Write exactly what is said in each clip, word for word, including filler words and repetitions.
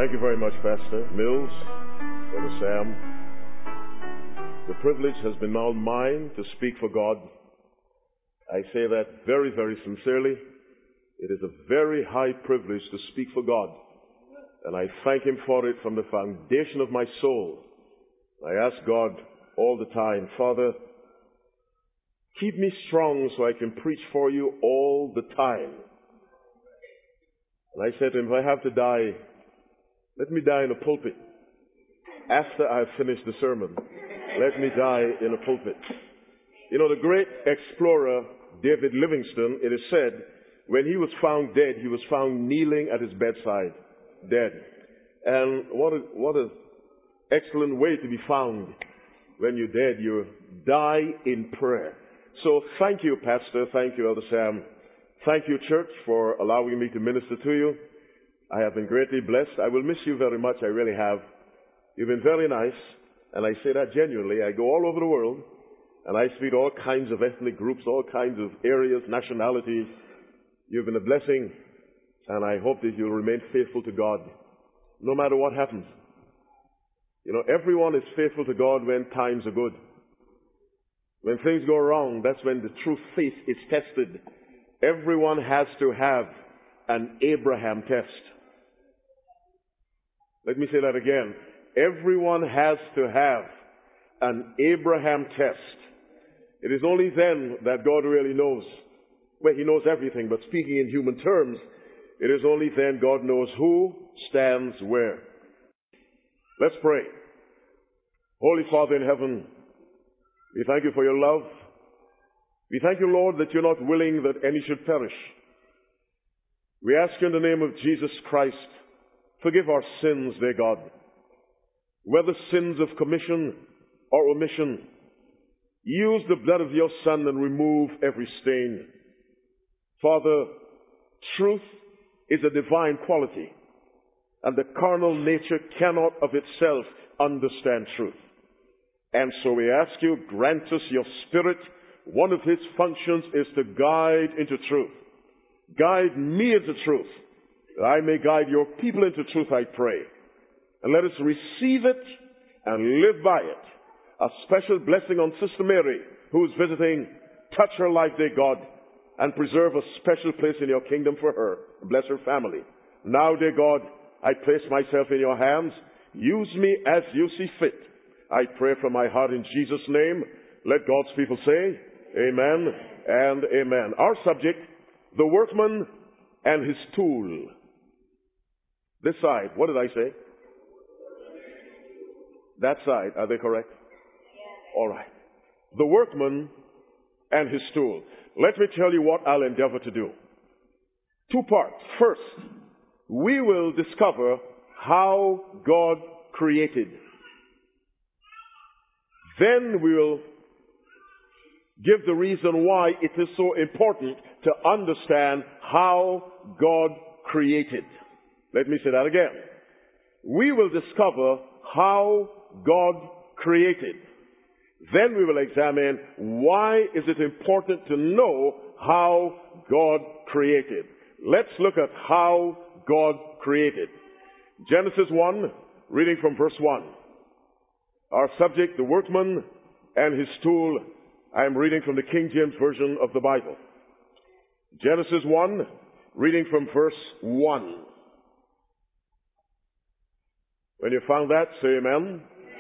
Thank you very much, Pastor Mills, Brother Sam. The privilege has been now mine to speak for God. I say that very, very sincerely. It is a very high privilege to speak for God, and I thank Him for it from the foundation of my soul. I ask God all the time, Father, keep me strong so I can preach for you all the time. And I said to Him, if I have to die, let me die in a pulpit. After I've finished the sermon, let me die in a pulpit. You know, the great explorer, David Livingstone, it is said, when he was found dead, he was found kneeling at his bedside, dead. And what a, what an excellent way to be found. When you're dead, you die in prayer. So thank you, Pastor. Thank you, Elder Sam. Thank you, church, for allowing me to minister to you. I have been greatly blessed. I will miss you very much. I really have. You've been very nice, and I say that genuinely. I go all over the world, and I speak to all kinds of ethnic groups, all kinds of areas, nationalities. You've been a blessing, and I hope that you'll remain faithful to God, no matter what happens. You know, everyone is faithful to God when times are good. When things go wrong, that's when the true faith is tested. Everyone has to have an Abraham test. Let me say that again. Everyone has to have an Abraham test. It is only then that God really knows. Well, He knows everything, but speaking in human terms, it is only then God knows who stands where. Let's pray. Holy Father in heaven, we thank You for Your love. We thank You, Lord, that You're not willing that any should perish. We ask You in the name of Jesus Christ, forgive our sins, dear God, whether sins of commission or omission. Use the blood of Your Son and remove every stain. Father, truth is a divine quality, and the carnal nature cannot of itself understand truth. And so we ask You, grant us Your Spirit. One of His functions is to guide into truth. Guide me into truth, that I may guide Your people into truth, I pray. And let us receive it and live by it. A special blessing on Sister Mary, who is visiting. Touch her life, dear God, and preserve a special place in Your kingdom for her. Bless her family. Now, dear God, I place myself in Your hands. Use me as You see fit. I pray from my heart in Jesus' name. Let God's people say, amen and amen. Our subject, the workman and his tool. This side, what did I say? That side, are they correct? All right. The workman and his tool. Let me tell you what I'll endeavor to do. Two parts. First, we will discover how God created. Then we will give the reason why it is so important to understand how God created. Let me say that again. We will discover how God created. Then we will examine why is it important to know how God created. Let's look at how God created. Genesis one, reading from verse one. Our subject, the workman and his tool. I am reading from the King James Version of the Bible. Genesis one, reading from verse one. When you found that, say amen.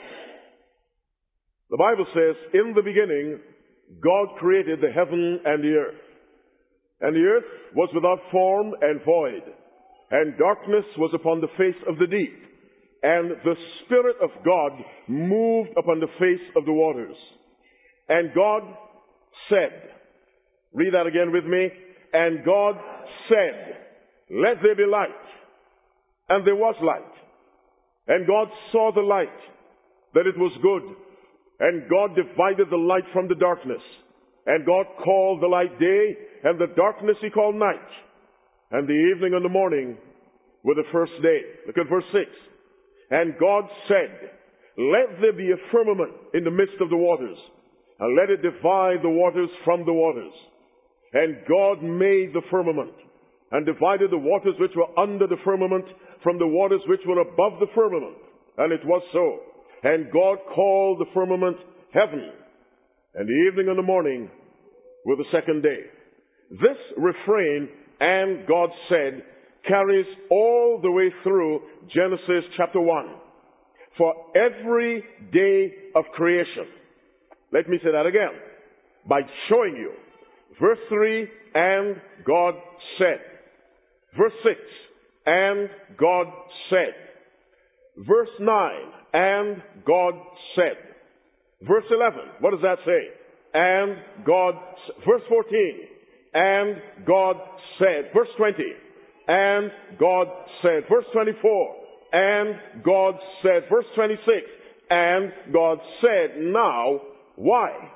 The Bible says, in the beginning, God created the heaven and the earth. And the earth was without form and void, and darkness was upon the face of the deep. And the Spirit of God moved upon the face of the waters. And God said, read that again with me. And God said, let there be light. And there was light. And God saw the light, that it was good. And God divided the light from the darkness. And God called the light day, and the darkness He called night. And the evening and the morning were the first day. Look at verse six. And God said, let there be a firmament in the midst of the waters, and let it divide the waters from the waters. And God made the firmament, and divided the waters which were under the firmament from the waters which were above the firmament. And it was so. And God called the firmament heaven, and the evening and the morning were the second day. This refrain, "and God said," carries all the way through Genesis chapter one. For every day of creation. Let me say that again by showing you. Verse three, "and God said." Verse six, "and God said." Verse nine, "and God said." Verse eleven, what does that say? "And God," verse fourteen, "and God said." Verse twenty, "and God said." Verse twenty-four, "and God said." Verse twenty-six, "and God said." Now, why?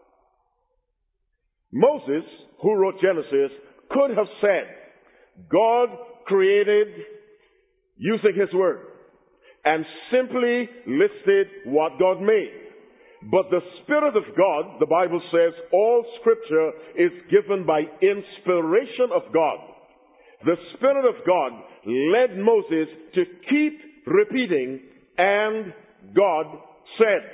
Moses, who wrote Genesis, could have said, God created using His Word, and simply listed what God made. But the Spirit of God, the Bible says, all Scripture is given by inspiration of God. The Spirit of God led Moses to keep repeating, "and God said."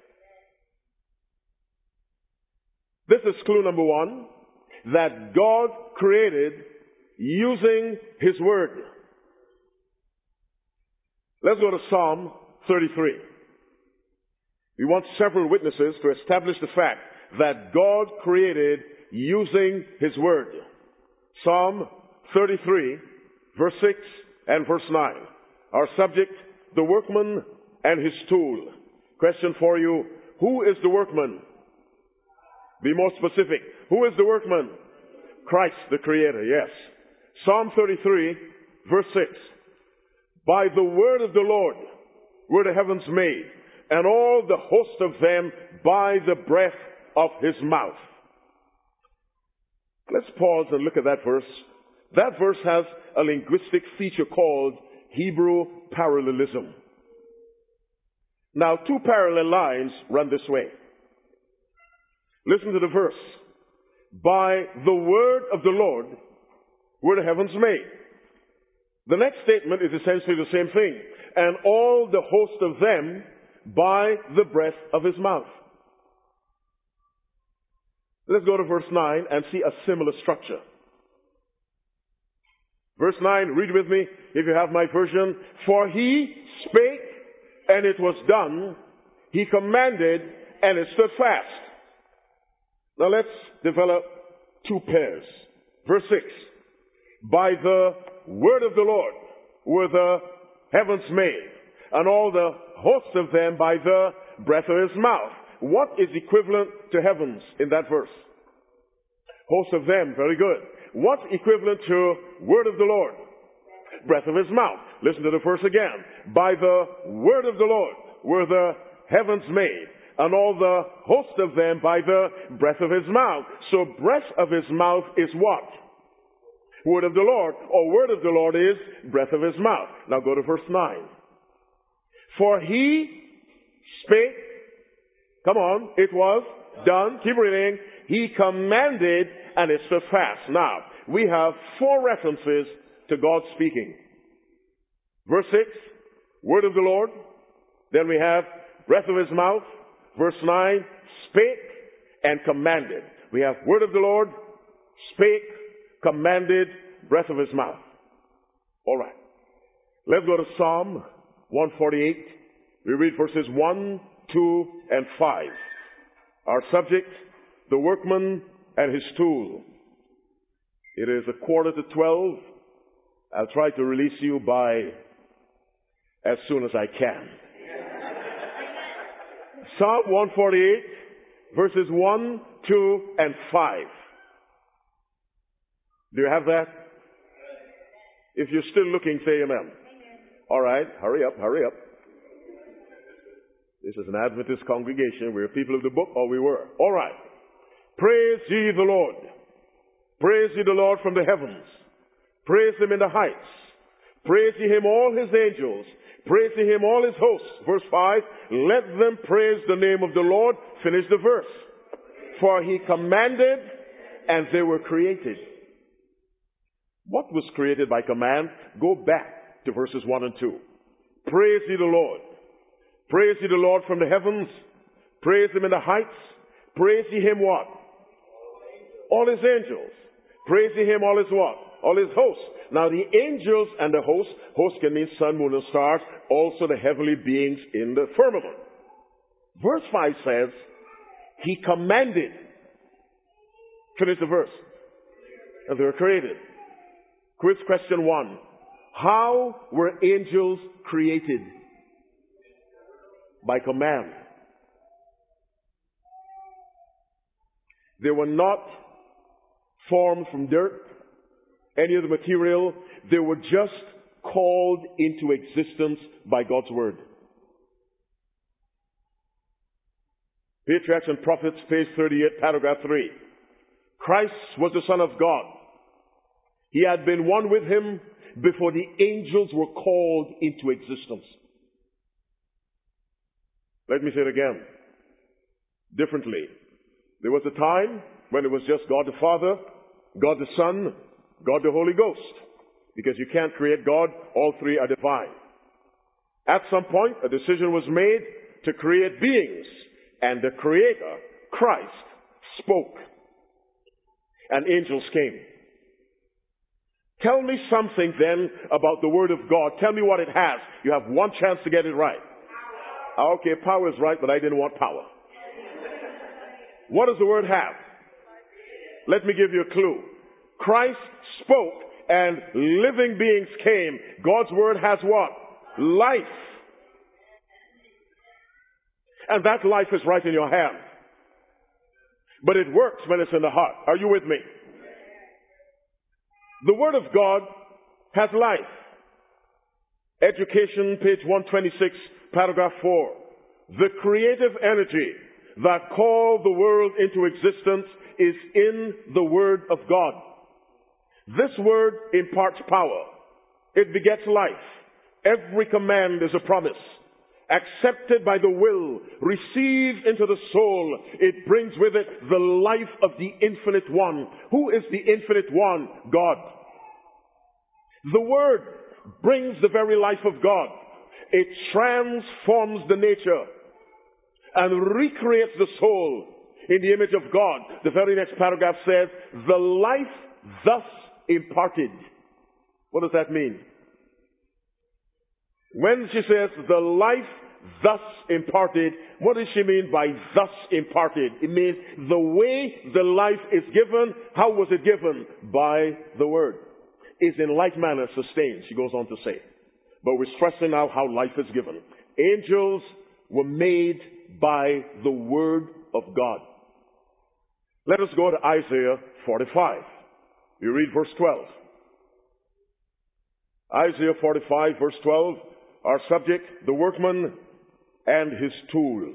This is clue number one, that God created using His Word. Let's go to Psalm thirty-three. We want several witnesses to establish the fact that God created using His Word. Psalm thirty-three, verse six and verse nine. Our subject, the workman and his tool. Question for you, who is the workman? Be more specific. Who is the workman? Christ the Creator, yes. Psalm thirty-three, verse six. By the word of the Lord were the heavens made, and all the host of them by the breath of His mouth. Let's pause and look at that verse. That verse has a linguistic feature called Hebrew parallelism. Now, two parallel lines run this way. Listen to the verse. By the word of the Lord were the heavens made. The next statement is essentially the same thing. And all the host of them by the breath of His mouth. Let's go to verse nine and see a similar structure. Verse nine, read with me if you have my version. For He spake, and it was done. He commanded, and it stood fast. Now let's develop two pairs. Verse six. By the word of the Lord were the heavens made, and all the hosts of them by the breath of His mouth. What is equivalent to heavens in that verse? Hosts of them, very good. What's equivalent to word of the Lord? Breath of His mouth. Listen to the verse again. By the word of the Lord were the heavens made, and all the host of them by the breath of His mouth. So breath of His mouth is what? Word of the Lord, or word of the Lord is breath of His mouth. Now go to verse nine. For He spake, come on, it was done, keep reading, He commanded, and it stood fast. Now, we have four references to God speaking. Verse six, word of the Lord. Then we have breath of His mouth. Verse nine, spake and commanded. We have word of the Lord, spake, commanded, breath of His mouth. All right. Let's go to Psalm one forty-eight. We read verses one, two, and five. Our subject, the workman and his tool. It is a quarter to twelve. I'll try to release you by as soon as I can. Psalm one forty-eight, verses one, two, and five. Do you have that? If you're still looking, say amen. All right, hurry up, hurry up. This is an Adventist congregation. We're people of the book, or we were. All right. Praise ye the Lord. Praise ye the Lord from the heavens. Praise Him in the heights. Praise ye Him, all His angels. Praise ye Him, all His hosts. Verse five, let them praise the name of the Lord. Finish the verse. For He commanded, and they were created. What was created by command? Go back to verses one and two. Praise ye the Lord. Praise ye the Lord from the heavens. Praise him in the heights. Praise ye him what? All his angels. Praise ye him all his what? All his hosts. Now the angels and the hosts, hosts can mean sun, moon, and stars, also the heavenly beings in the firmament. Verse five says, he commanded. Finish the verse. And they were created. Quiz question one. How were angels created? By command. They were not formed from dirt, any of the material. They were just called into existence by God's word. Patriarchs and Prophets, page thirty-eight, paragraph three. Christ was the Son of God. He had been one with him before the angels were called into existence. Let me say it again, differently. There was a time when it was just God the Father, God the Son, God the Holy Ghost. Because you can't create God, all three are divine. At some point, a decision was made to create beings. And the Creator, Christ, spoke. And angels came. Tell me something then about the Word of God. Tell me what it has. You have one chance to get it right. Okay, power is right, but I didn't want power. What does the Word have? Let me give you a clue. Christ spoke and living beings came. God's Word has what? Life. And that life is right in your hand. But it works when it's in the heart. Are you with me? The Word of God has life. Education, page one twenty-six, paragraph four. The creative energy that called the world into existence is in the Word of God. This Word imparts power. It begets life. Every command is a promise. Accepted by the will, received into the soul, it brings with it the life of the Infinite One. Who is the Infinite One? God. The Word brings the very life of God. It transforms the nature and recreates the soul in the image of God. The very next paragraph says, the life thus imparted. What does that mean? When she says the life thus imparted, what does she mean by thus imparted? It means the way the life is given. How was it given? By the Word. Is in like manner sustained, she goes on to say. But we're stressing now how life is given. Angels were made by the Word of God. Let us go to Isaiah forty-five. You read verse twelve. Isaiah forty-five, verse twelve. Our subject, the workman and his tool.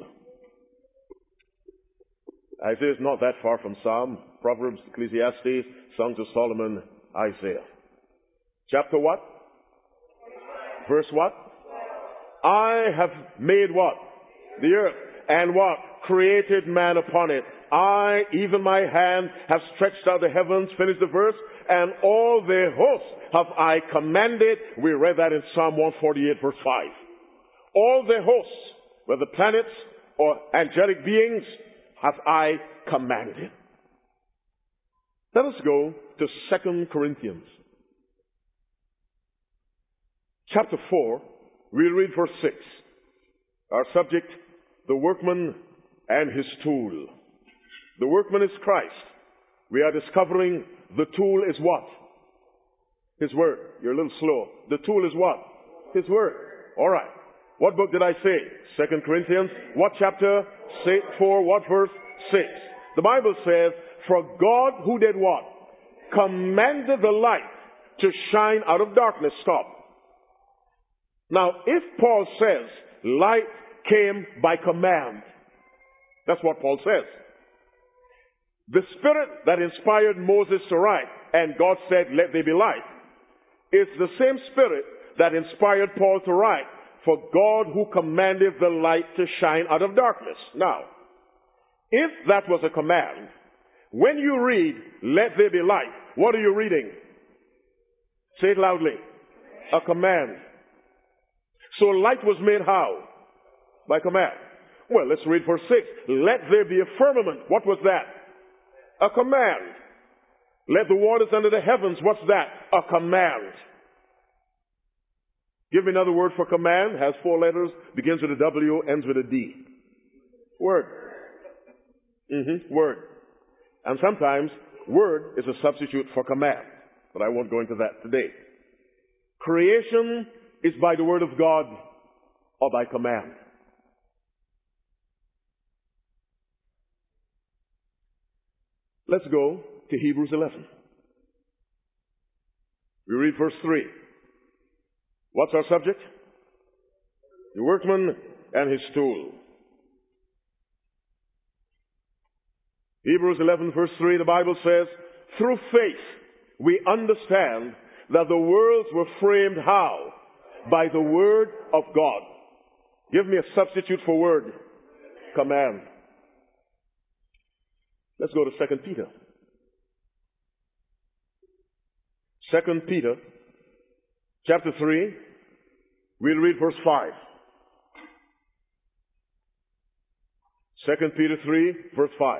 Isaiah is not that far from Psalm, Proverbs, Ecclesiastes, Songs of Solomon, Isaiah. Chapter what? Verse what? I have made what? The earth. And what? Created man upon it. I, even my hand, have stretched out the heavens. Finish the verse. And all their hosts have I commanded. We read that in Psalm one forty-eight, verse five. All their hosts, whether planets or angelic beings, have I commanded. Let us go to Second Corinthians. Chapter four, we'll read verse six. Our subject, the workman and his tool. The workman is Christ. We are discovering the tool is what? His Word. You're a little slow. The tool is what? His Word. All right. What book did I say? Second Corinthians. What chapter? Say four. What verse? Six. The Bible says, for God who did what? Commanded the light to shine out of darkness. Stop. Now, if Paul says light came by command, that's what Paul says. The Spirit that inspired Moses to write, and God said, let there be light, is the same Spirit that inspired Paul to write, for God who commanded the light to shine out of darkness. Now, if that was a command, when you read, let there be light, what are you reading? Say it loudly. A command. So light was made how? By command. Well, let's read verse six. Let there be a firmament. What was that? A command. Let the waters under the heavens. What's that? A command. Give me another word for command. Has four letters, begins with a W, ends with a D. Word. Mm-hmm. Word. And sometimes word is a substitute for command. But I won't go into that today. Creation is by the word of God or by command. Let's go to Hebrews eleven. We read verse three. What's our subject? The workman and his tool. Hebrews eleven verse three, the Bible says, through faith we understand that the worlds were framed how? By the word of God. Give me a substitute for word. Command. Let's go to Second Peter. Second Peter, chapter three, we'll read verse five. Second Peter three, verse five.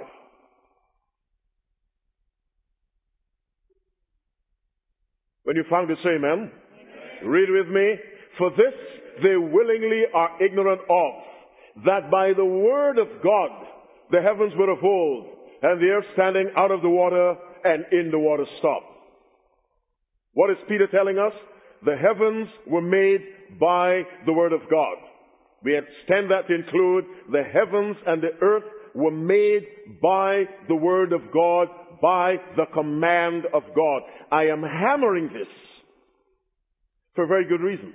When you found it, say amen. Amen. Read with me. For this they willingly are ignorant of, that by the word of God the heavens were of old, and the earth standing out of the water and in the water stopped. What is Peter telling us? The heavens were made by the word of God. We extend that to include the heavens and the earth were made by the word of God, by the command of God. I am hammering this for a very good reason.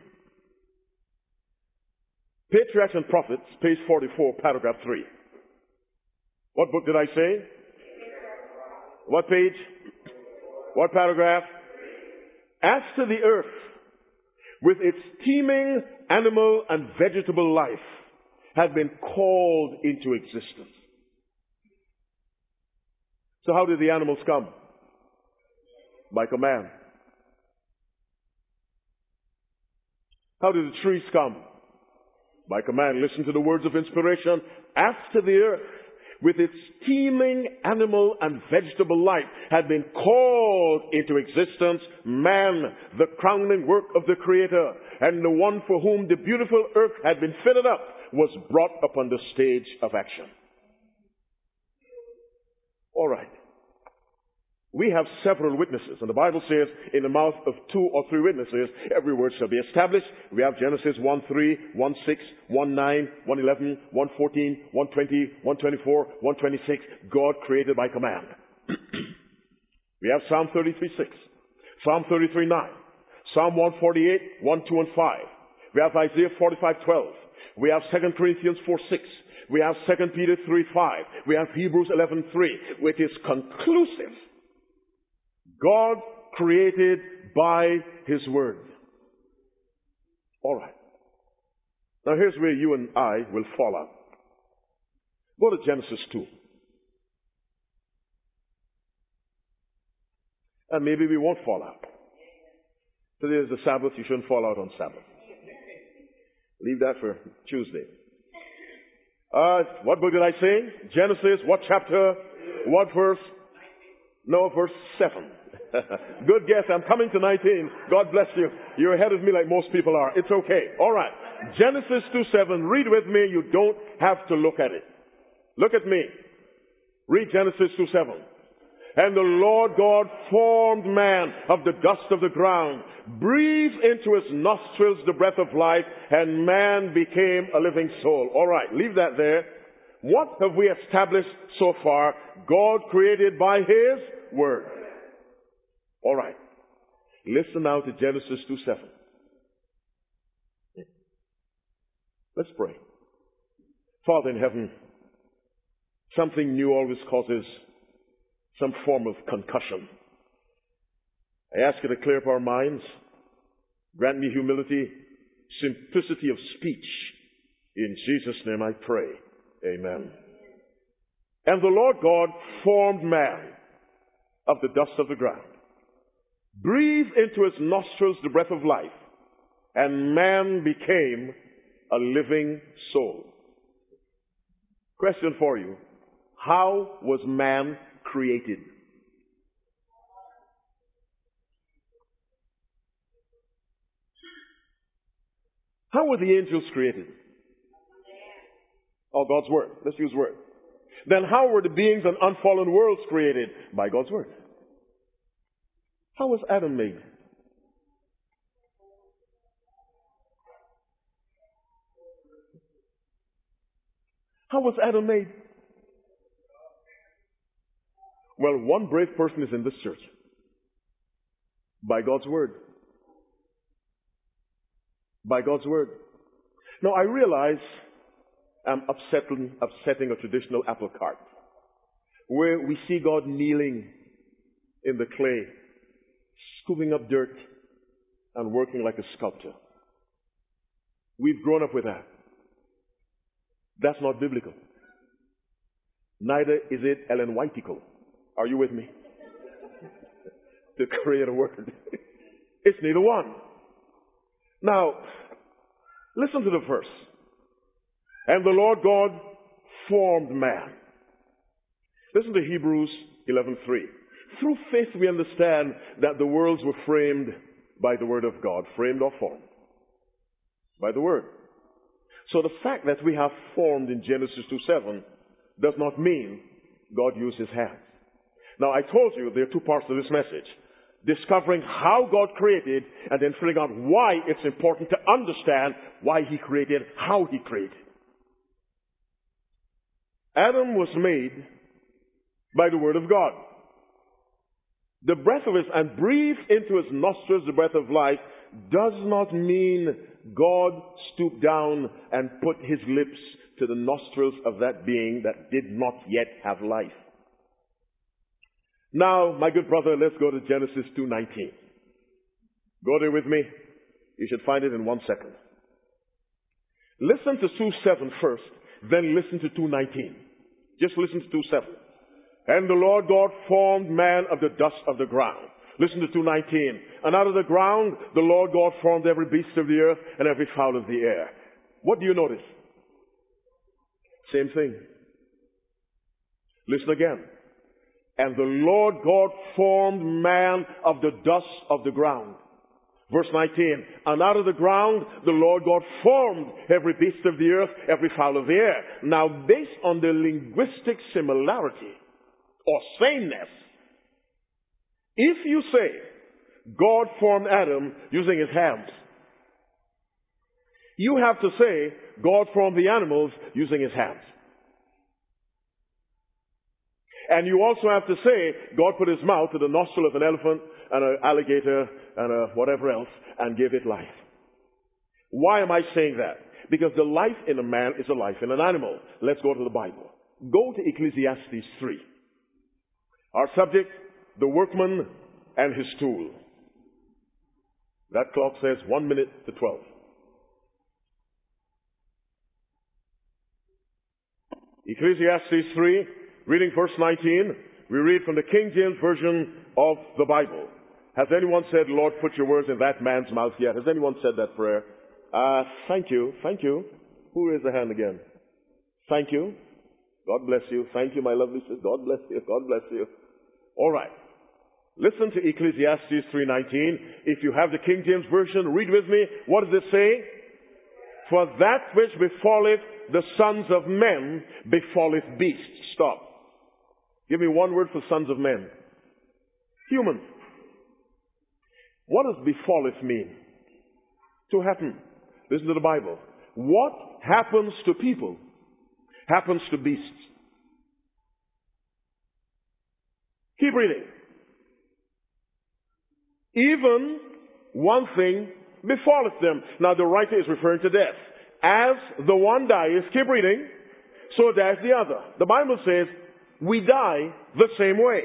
Patriarchs and Prophets, page forty-four, paragraph three. What book did I say? What page? What paragraph? As to the earth, with its teeming animal and vegetable life, had been called into existence. So how did the animals come? By command. How did the trees come? By command. Listen to the words of inspiration. After the earth, with its teeming animal and vegetable life, had been called into existence, man, the crowning work of the Creator, and the one for whom the beautiful earth had been fitted up, was brought upon the stage of action. All right. We have several witnesses, and the Bible says, in the mouth of two or three witnesses, every word shall be established. We have Genesis one three, one six, one nine, one eleven, one fourteen, one twenty, one twenty-four, one twenty-six. God created by command. We have Psalm thirty-three six, Psalm thirty-three nine, Psalm one forty-eight, one, two, and five. We have Isaiah forty-five twelve. We have Second Corinthians four six. We have Second Peter three five. We have Hebrews eleven three, which is conclusive. God created by His Word. All right. Now here's where you and I will fall out. Go to Genesis two. And maybe we won't fall out. Today is the Sabbath. You shouldn't fall out on Sabbath. Leave that for Tuesday. Uh, what book did I say? Genesis. What chapter? What verse? No, verse seven. Good guess. I'm coming to nineteen. God bless you. You're ahead of me like most people are. It's okay. All right. Genesis two seven. Read with me. You don't have to look at it. Look at me. Read Genesis two seven. And the Lord God formed man of the dust of the ground, breathed into his nostrils the breath of life, and man became a living soul. All right. Leave that there. What have we established so far? God created by His Word. All right. Listen now to Genesis two seven. Let's pray. Father in heaven, something new always causes some form of concussion. I ask you to clear up our minds. Grant me humility, simplicity of speech. In Jesus' name I pray. Amen. And the Lord God formed man of the dust of the ground, breathed into his nostrils the breath of life, and man became a living soul. Question for you. How was man created? How were the angels created? Oh, God's Word. Let's use Word. Then how were the beings and unfallen worlds created? By God's Word. How was Adam made? How was Adam made? Well, one brave person is in this church. By God's Word. By God's Word. Now, I realize I'm upsetting, upsetting a traditional apple cart, where we see God kneeling in the clay, scooping up dirt, and working like a sculptor. We've grown up with that. That's not biblical. Neither is it Ellen Whiteical. Are you with me? To create a word. It's neither one. Now, listen to the verse. And the Lord God formed man. Listen to Hebrews eleven three. Through faith we understand that the worlds were framed by the word of God. Framed or formed? By the word. So the fact that we have formed in Genesis two seven does not mean God used his hands. Now, I told you there are two parts to this message. Discovering how God created, and then figuring out why it's important to understand why he created, how he created. Adam was made by the word of God. The breath of his, and breathed into his nostrils the breath of life, does not mean God stooped down and put his lips to the nostrils of that being that did not yet have life. Now, my good brother, let's go to Genesis two nineteen. Go there with me. You should find it in one second. Listen to two seven first, then listen to two nineteen. Just listen to two seven. And the Lord God formed man of the dust of the ground. Listen to two nineteen. And out of the ground, the Lord God formed every beast of the earth and every fowl of the air. What do you notice? Same thing. Listen again. And the Lord God formed man of the dust of the ground. Verse nineteen. And out of the ground, the Lord God formed every beast of the earth, every fowl of the air. Now, based on the linguistic similarity or sameness, if you say God formed Adam using his hands, you have to say God formed the animals using his hands. And you also have to say God put his mouth to the nostril of an elephant and an alligator and a whatever else and gave it life. Why am I saying that? Because the life in a man is a life in an animal. Let's go to the Bible. Go to Ecclesiastes three. Our subject, the workman and his tool. That clock says one minute to twelve. Ecclesiastes three, reading verse nineteen, we read from the King James Version of the Bible. Has anyone said, Lord, put your words in that man's mouth yet? Has anyone said that prayer? Uh, thank you, thank you. Who raised the hand again? Thank you. God bless you. Thank you, my lovely sister. God bless you. God bless you. All right. Listen to Ecclesiastes three nineteen. If you have the King James Version, read with me. What does it say? For that which befalleth the sons of men befalleth beasts. Stop. Give me one word for sons of men. Human. What does befalleth mean? To happen. Listen to the Bible. What happens to people happens to beasts. Keep reading. Even one thing befalleth them. Now the writer is referring to death. As the one dies, keep reading, so dies the other. The Bible says we die the same way.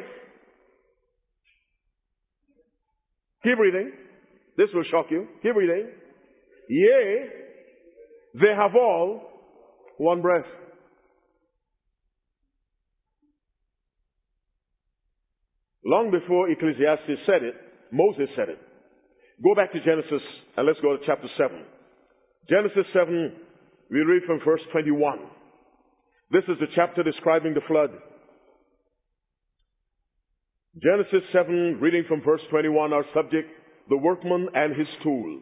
Keep reading. This will shock you. Keep reading. Yea, they have all one breath. Long before Ecclesiastes said it, Moses said it. Go back to Genesis and let's go to chapter seven. Genesis seven, we read from verse twenty-one. This is the chapter describing the flood. Genesis seven, reading from verse twenty-one, our subject, the workman and his tool.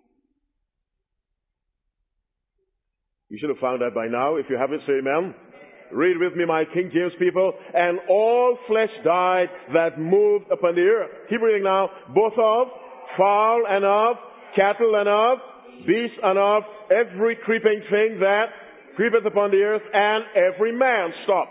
You should have found that by now. If you haven't, say amen. Read with me, my King James people. And all flesh died that moved upon the earth. Keep reading now. Both of fowl and of cattle and of beast and of every creeping thing that creepeth upon the earth, and every man. Stop.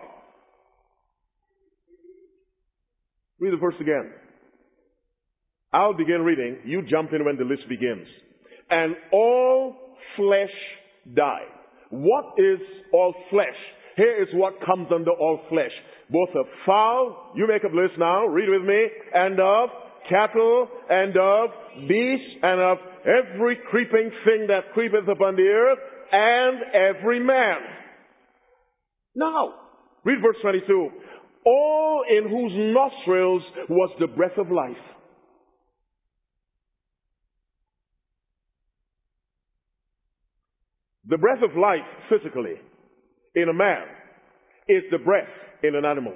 Read the verse again. I'll begin reading. You jump in when the list begins. And all flesh died. What is all flesh? Here is what comes under all flesh. Both of fowl, you make a list now, read with me, and of cattle, and of beasts, and of every creeping thing that creepeth upon the earth, and every man. Now, read verse twenty-two. All in whose nostrils was the breath of life. The breath of life, physically, in a man, is the breath in an animal.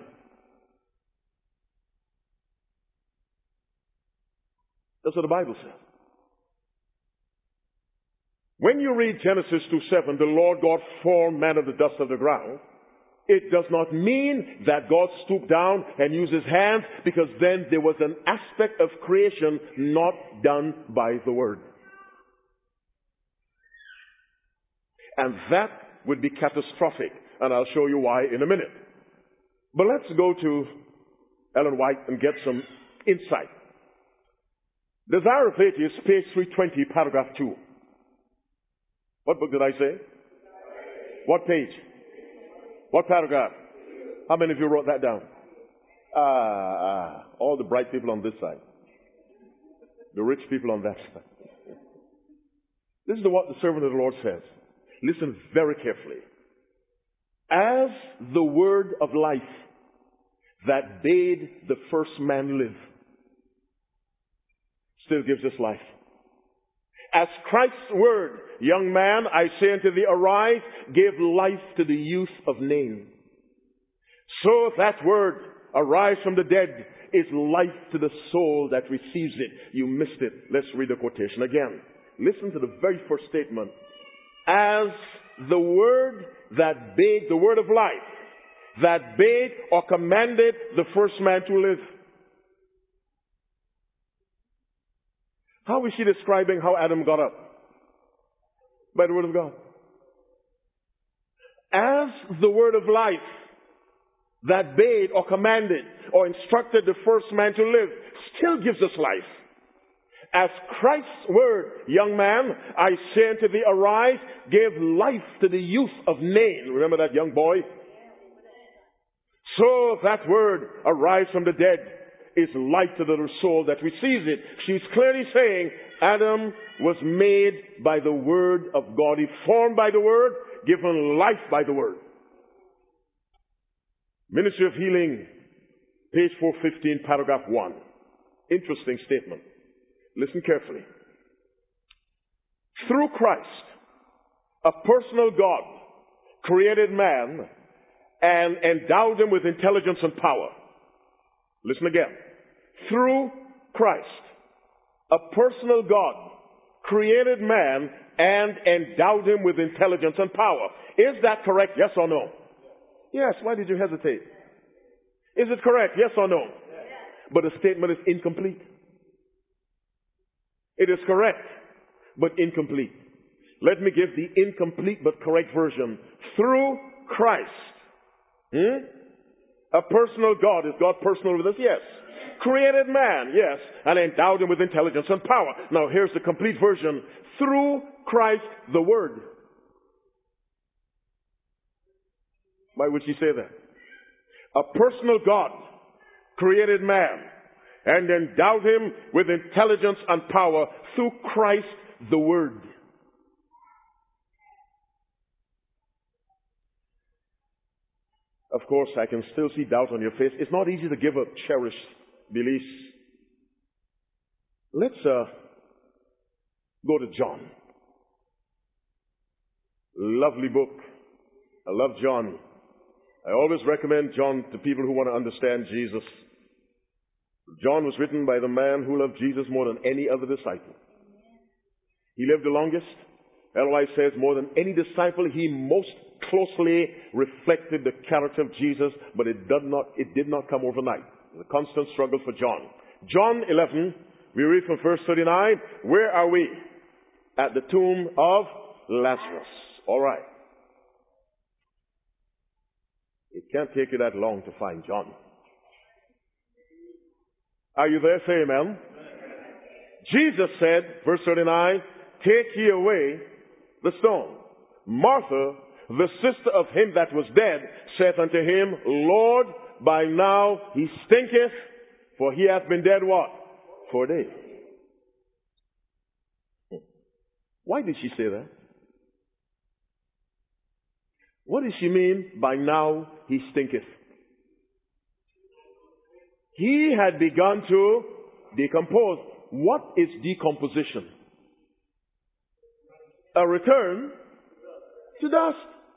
That's what the Bible says. When you read Genesis two seven, the Lord God formed man of the dust of the ground, it does not mean that God stooped down and used his hands, because then there was an aspect of creation not done by the Word. And that would be catastrophic, and I'll show you why in a minute. But let's go to Ellen White and get some insight. Desire of Ages, page three twenty, paragraph two. What book did I say? What page? What paragraph? How many of you wrote that down? Ah, ah, all the bright people on this side. The rich people on that side. This is what the servant of the Lord says. Listen very carefully. As the word of life that bade the first man live still gives us life. As Christ's word, young man, I say unto thee, arise, give life to the youth of Nain. So that word, arise from the dead, is life to the soul that receives it. You missed it. Let's read the quotation again. Listen to the very first statement. As the word that bade, the word of life, that bade or commanded the first man to live. How is she describing how Adam got up? By the word of God. As the word of life that bade or commanded or instructed the first man to live still gives us life. As Christ's word, young man, I say unto thee, arise, give life to the youth of Nain. Remember that young boy? So that word, arise from the dead, is life to the soul that receives it. She's clearly saying Adam was made by the word of God. He formed by the word, given life by the word. Ministry of Healing, page four fifteen, paragraph one. Interesting statement. Listen carefully. Through Christ, a personal God created man and endowed him with intelligence and power. Listen again. Through Christ, a personal God created man and endowed him with intelligence and power. Is that correct? Yes or no? Yes. Why did you hesitate? Is it correct? Yes or no? But the statement is incomplete. It is correct, but incomplete. Let me give the incomplete but correct version. Through Christ, hmm? a personal God. Is God personal with us? Yes. Created man, yes, and endowed him with intelligence and power. Now here's the complete version. Through Christ, the Word. Why would she say that? A personal God created man and endowed him with intelligence and power through Christ, the Word. Of course, I can still see doubt on your face. It's not easy to give up cherished beliefs. Let's uh, Go to John. Lovely book. I love John. I always recommend John to people who want to understand Jesus. John was written by the man who loved Jesus more than any other disciple. He lived the longest. L Y says more than any disciple, he most closely reflected the character of Jesus, but it did not, it did not come overnight. It was a constant struggle for John. John eleven, we read from verse thirty-nine. Where are we? At the tomb of Lazarus. All right. It can't take you that long to find John. Are you there? Say amen. Jesus said, verse thirty-nine, take ye away the stone. Martha, the sister of him that was dead, saith unto him, Lord, by now he stinketh, for he hath been dead what? Four days. Why did she say that? What does she mean by now he stinketh? He had begun to decompose. What is decomposition? A return to dust.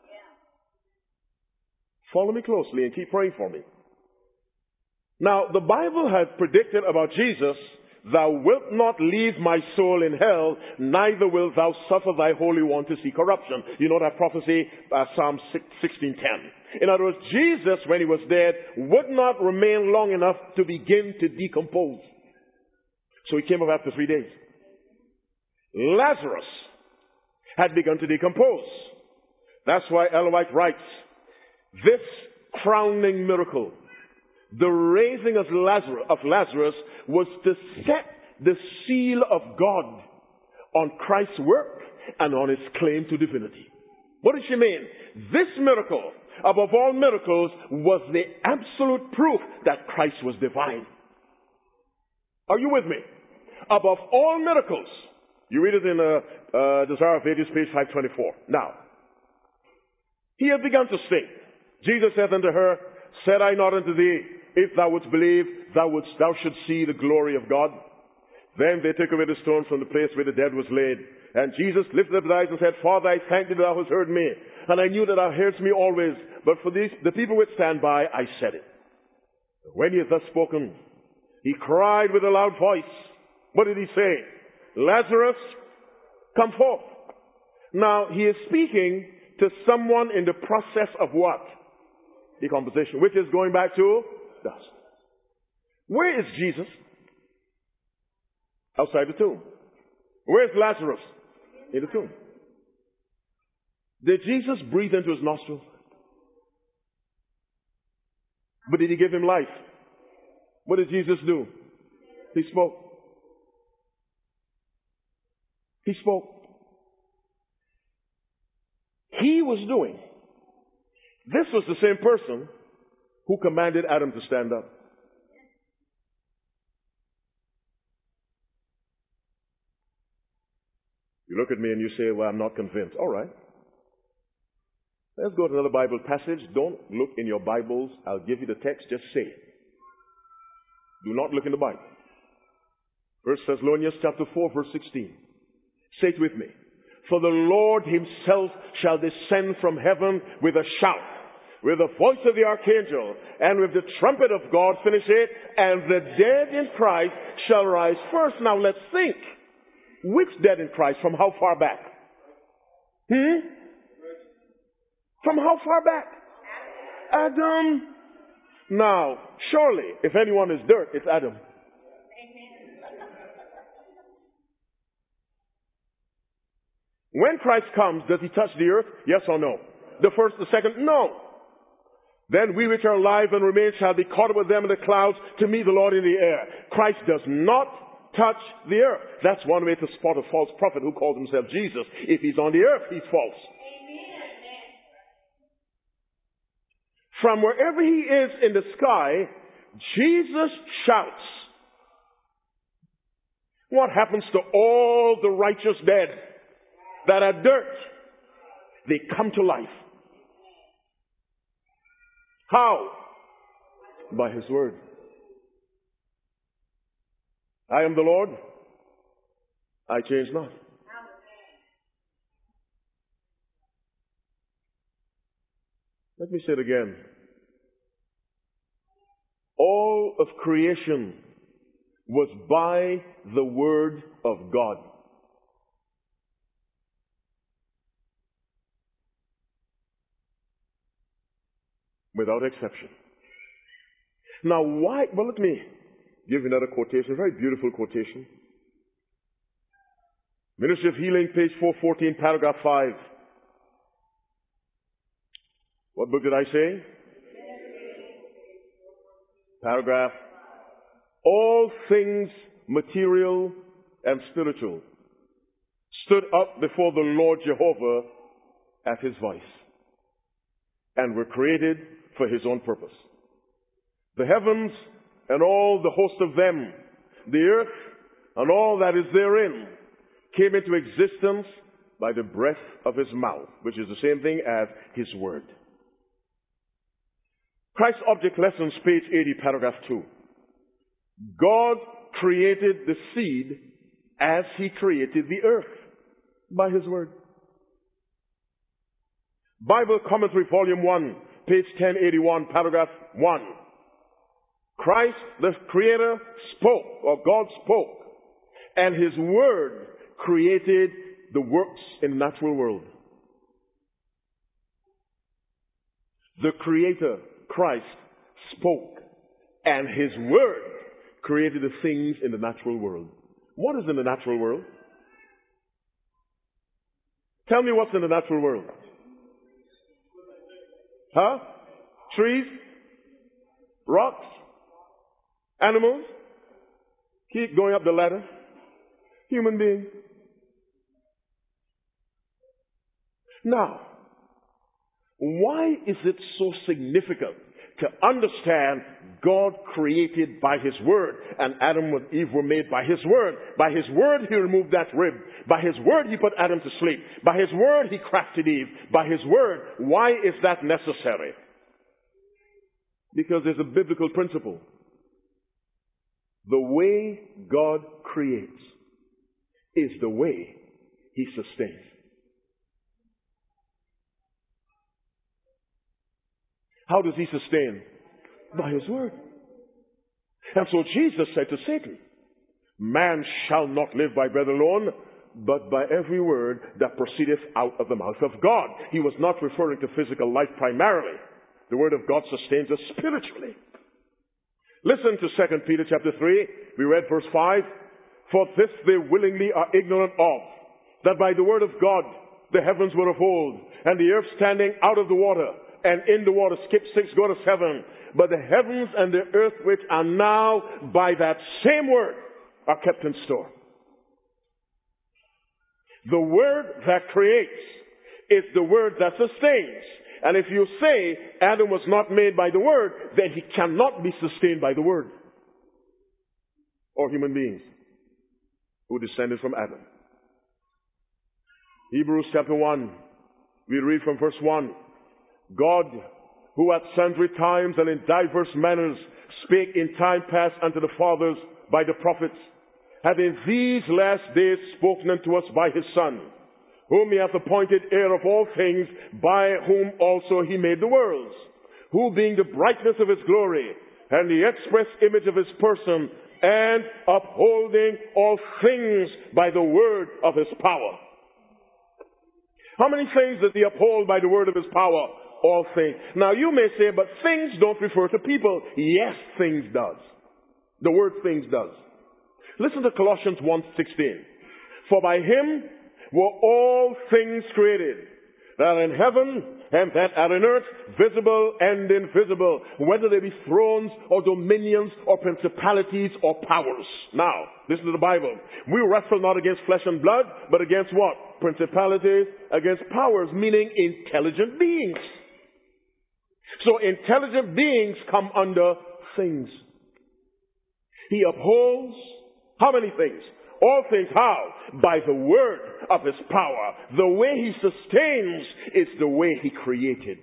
Follow me closely and keep praying for me. Now, the Bible had predicted about Jesus, thou wilt not leave my soul in hell, neither wilt thou suffer thy Holy One to see corruption. You know that prophecy, uh, Psalm sixteen ten. In other words, Jesus, when he was dead, would not remain long enough to begin to decompose. So he came up after three days. Lazarus had begun to decompose. That's why Ellen White writes, this crowning miracle, the raising of Lazarus, of Lazarus was to set the seal of God on Christ's work and on his claim to divinity. What does she mean? This miracle, above all miracles, was the absolute proof that Christ was divine. Are you with me? Above all miracles. You read it in uh, uh, Desire of Ages, page five twenty-four. Now, he had begun to sing. Jesus said unto her, said I not unto thee, if thou wouldst believe, thou wouldst, thou shouldst see the glory of God? Then they took away the stone from the place where the dead was laid. And Jesus lifted up his eyes and said, Father, I thank thee that thou hast heard me. And I knew that thou hearest me always. But for these, the people which stand by, I said it. When he had thus spoken, he cried with a loud voice. What did he say? Lazarus, come forth. Now, he is speaking to someone in the process of what? Decomposition, which is going back to dust. Where is Jesus? Outside the tomb. Where's Lazarus? In the tomb. Did Jesus breathe into his nostrils? But did he give him life? What did Jesus do? He spoke. He spoke. He was doing. This was the same person who commanded Adam to stand up. You look at me and you say, well, I'm not convinced. All right. Let's go to another Bible passage. Don't look in your Bibles. I'll give you the text. Just say it. Do not look in the Bible. First Thessalonians chapter four, verse sixteen. Say it with me. For the Lord himself shall descend from heaven with a shout, with the voice of the archangel, and with the trumpet of God, finish it, and the dead in Christ shall rise first. Now let's think. Which dead in Christ? From how far back? Hmm? From how far back? Adam. Now, surely, if anyone is dirt, it's Adam. When Christ comes, does he touch the earth? Yes or no? The first, the second? No. Then we which are alive and remain shall be caught up with them in the clouds to meet the Lord in the air. Christ does not touch the earth. That's one way to spot a false prophet who calls himself Jesus. If he's on the earth, he's false. From wherever he is in the sky, Jesus shouts. What happens to all the righteous dead that are dirt? They come to life. How? By his word. I am the Lord. I change not. Let me say it again. All of creation was by the Word of God. Without exception. Now why, well let me give you another quotation, a very beautiful quotation. Ministry of Healing, page four fourteen, paragraph five. What book did I say? Paragraph. All things material and spiritual stood up before the Lord Jehovah at his voice and were created for his own purpose. The heavens and all the host of them, the earth and all that is therein, came into existence by the breath of his mouth, which is the same thing as his word. Christ's Object Lessons, page eighty, paragraph two. God created the seed as he created the earth by his word. Bible Commentary, volume one, page ten eighty-one, paragraph one. Christ, the Creator, spoke, or God spoke, and his word created the works in the natural world. The Creator, Christ, spoke, and his word created the things in the natural world. What is in the natural world? Tell me what's in the natural world. Huh? Trees? Rocks? Animals? Keep going up the ladder. Human beings. Now, why is it so significant to understand God created by his word, and Adam and Eve were made by his word? By his word he removed that rib. By his word he put Adam to sleep. By his word he crafted Eve. By his word. Why is that necessary? Because there's a biblical principle. The way God creates is the way he sustains. How does he sustain? By his word. And so Jesus said to Satan, man shall not live by bread alone, but by every word that proceedeth out of the mouth of God. He was not referring to physical life primarily. The word of God sustains us spiritually. Listen to Second Peter chapter three. We read verse five. For this they willingly are ignorant of, that by the word of God the heavens were of old, and the earth standing out of the water, and in the water. Skip six, go to seven. But the heavens and the earth which are now by that same word are kept in store. The word that creates is the word that sustains. And if you say Adam was not made by the word, then he cannot be sustained by the word. Or human beings who descended from Adam. Hebrews chapter one, we read from verse one. God, who at sundry times and in diverse manners spake in time past unto the fathers by the prophets, hath in these last days spoken unto us by his Son, whom he hath appointed heir of all things, by whom also he made the worlds, who being the brightness of his glory, and the express image of his person, and upholding all things by the word of his power. How many things does he uphold by the word of his power? All things. Now you may say, but things don't refer to people. Yes, things does. The word things does. Listen to Colossians one sixteen. For by him were all things created, that are in heaven and that are in earth, visible and invisible, whether they be thrones or dominions or principalities or powers. Now, listen to the Bible. We wrestle not against flesh and blood, but against what? Principalities, against powers, meaning intelligent beings. So intelligent beings come under things. He upholds how many things? All things. How? By the word of his power. The way he sustains is the way he created.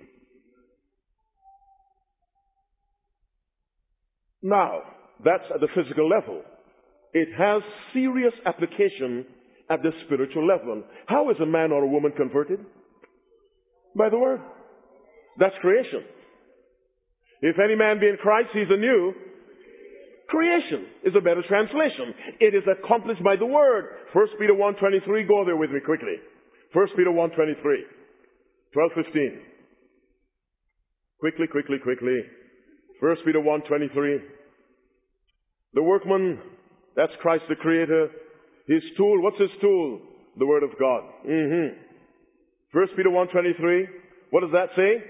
Now, that's at the physical level. It has serious application at the spiritual level. How is a man or a woman converted? By the word. That's creation. If any man be in Christ, he's a new creation is a better translation. It is accomplished by the word. First Peter one twenty-three, go there with me quickly. First Peter one twenty-three, twelve fifteen. Quickly, quickly, quickly. First Peter one twenty-three. The workman, that's Christ the Creator. His tool, what's his tool? The Word of God. Mm-hmm. First Peter one twenty-three. What does that say?